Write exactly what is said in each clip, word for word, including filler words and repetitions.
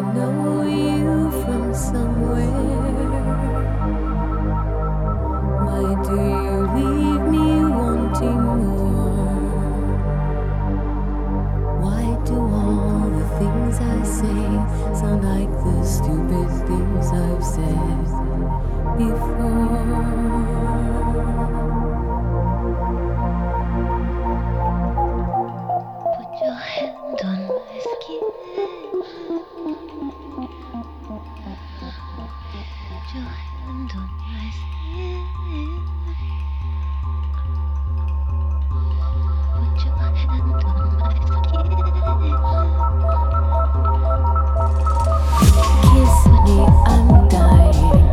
know you from somewhere? Why do you leave me wanting more? Why do all the things I say sound like the stupid things I've said before? Put your hand on my skin. Put your hand on my skin. Put your hand on my skin. Kiss me, I'm dying.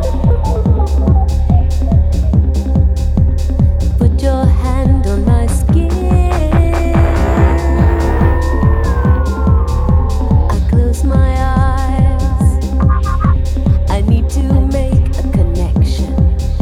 Put your hand on my skin. I close my eyes. I need to make a connection.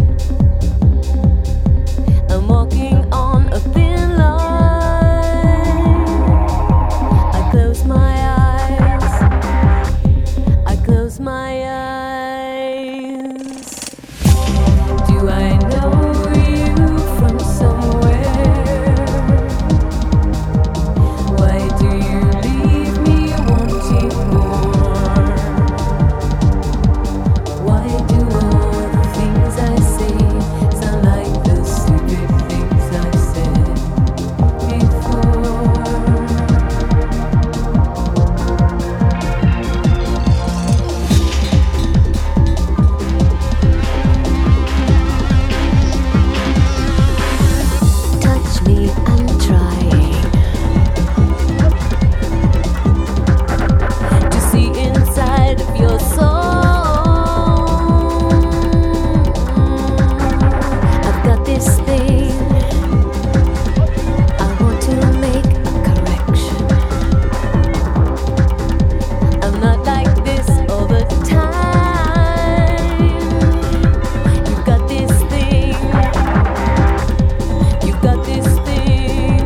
I'm walking on a thin line. I close my eyes. I close my eyes. Do I know you from somewhere? Why do you leave me wanting more? Why do all the things I say sound like the stupid things I've said before? Touch me, I'm trying to see inside of your soul. I've got this thing. I want to make a correction. I'm not like this all the time. You've got this thing. You've got this thing.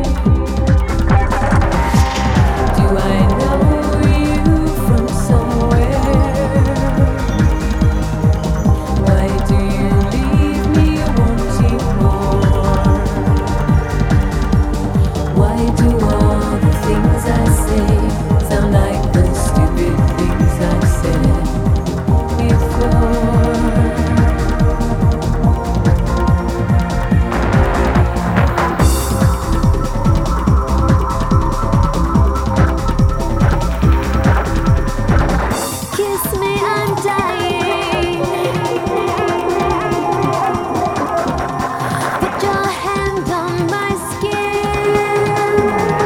Do I know you from somewhere? Why do you leave me wanting more? Why do all the things I say sound like the stupid things I've said before? Kiss me, I'm dying. Put your hand on my skin.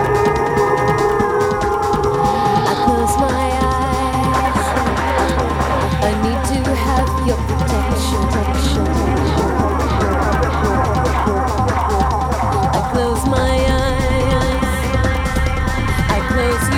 I close my eyes. I need to have your protection. I close my eyes. I close